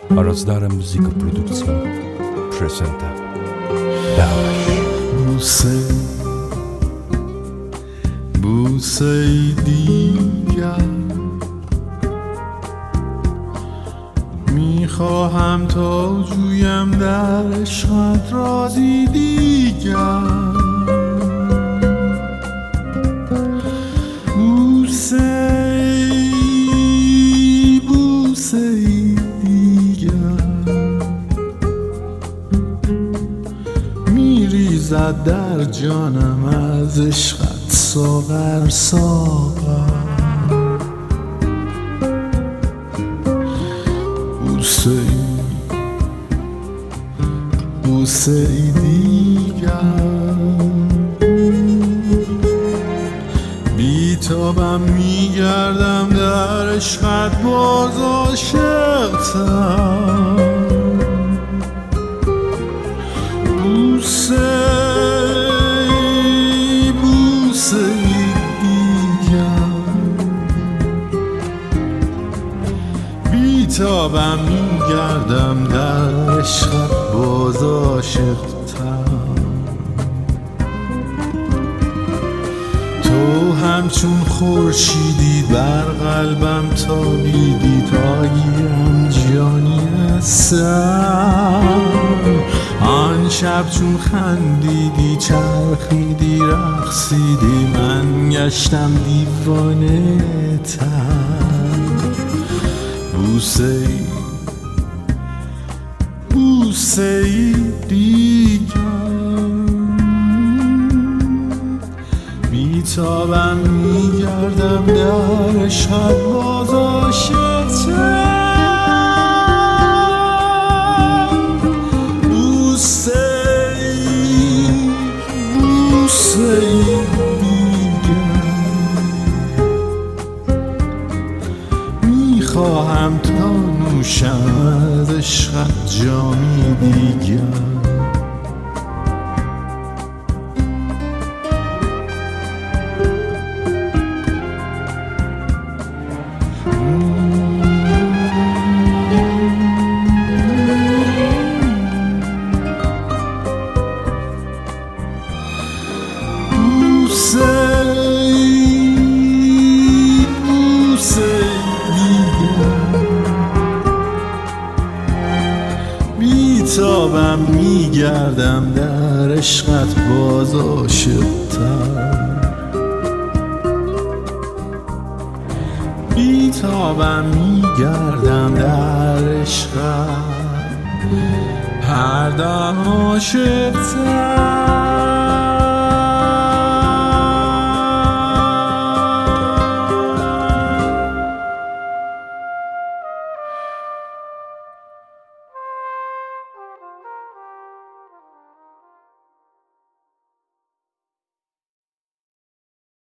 A Rozdara Muzyka Produkcja presenta بوسه دیگر میخواهم تا جویم در عشقت رازی دیگر بوسه دیگر میریزد در جانم از عشقت ساغر ساغر بوسه دیگر بیتابم میگردم در عشقت باز عاشقتم بوسه دیگر بیتابم میگردم در عشقت باز عاشقتم تو همچون خورشیدی بر قلبم تابیدی تا گیرم جانی هستم آن شب چون خندیدی چرخیدی رقصیدی من گشتم دیوانه تر بوسه دیگر میتابم میگردم در عشقت باز عاشقتم بوسه دیگر میخواهم تا نوشم از عشقت جامی دیگر بیتابم میگردم در عشقت باز عاشقتر بیتابم میگردم در عشقت هر دم عاشقتر